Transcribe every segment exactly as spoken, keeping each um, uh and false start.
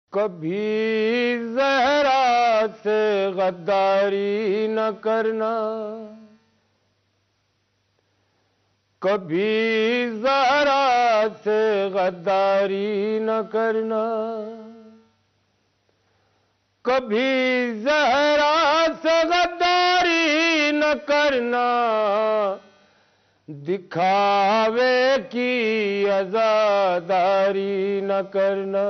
کبھی زہرا سے غداری نہ کرنا، کبھی زہرا سے غداری نہ کرنا، کبھی زہرا سے غداری نہ کرنا، دکھاوے کی عزاداری نہ کرنا،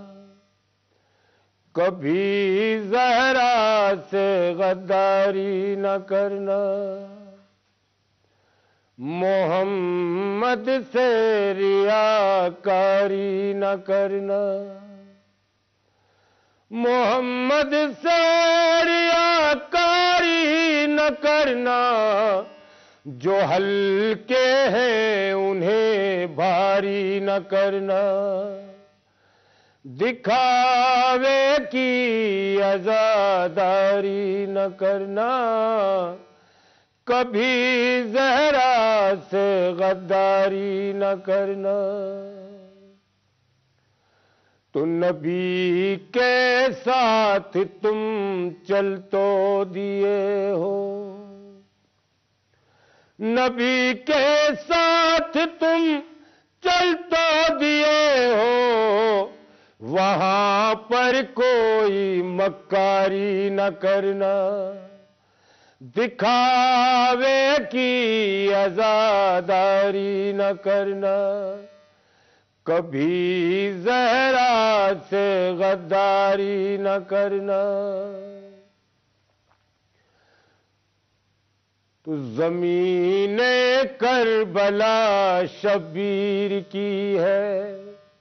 کبھی زہرا سے غداری نہ کرنا، محمد سے ریاکاری نہ کرنا، محمد سے ریاکاری نہ کرنا، جو ہلکے ہیں انہیں بھاری نہ کرنا، دکھاوے کی عزاداری نہ کرنا، کبھی زہرا سے غداری نہ کرنا۔ تو نبی کے ساتھ تم چل تو دیے ہو، نبی کے ساتھ تم چل تو دیے ہو، وہاں پر کوئی مکاری نہ کرنا، دکھاوے کی عزاداری نہ کرنا، کبھی زہرا سے غداری نہ کرنا۔ تو زمین کربلا شبیر کی ہے،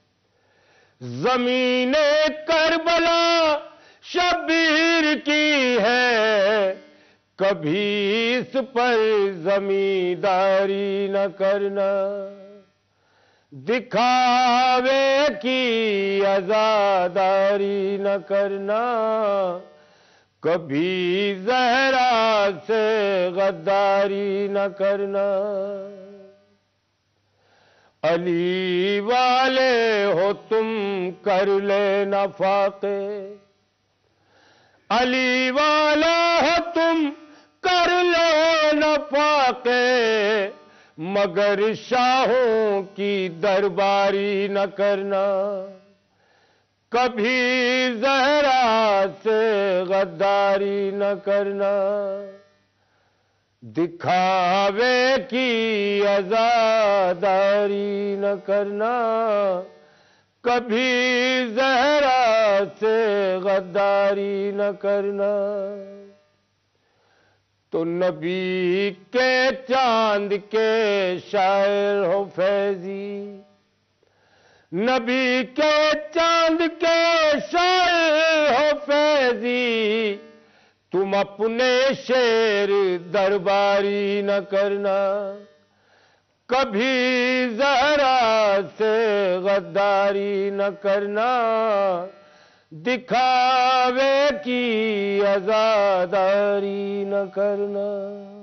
زمین کربلا شبیر کی ہے، کبھی اس پر زمینداری نہ کرنا، دکھاوے کی عزاداری نہ کرنا، کبھی زہرا سے غداری نہ کرنا۔ علی والے ہو تم کر لینا فاقے، علی والا ہو تم کر لینا فاقے، مگر شاہوں کی درباری نہ کرنا، کبھی زہرا سے غداری نہ کرنا، دکھاوے کی عزاداری نہ کرنا، کبھی زہرا سے غداری نہ کرنا۔ تو نبی کے چاند کے شاعر ہو فیضی، نبی کے چاند کے شاعر ہو فیضی، تم اپنے شعر درباری نہ کرنا، کبھی زہرا سے غداری نہ کرنا، دکھاوے کی عزاداری نہ کرنا۔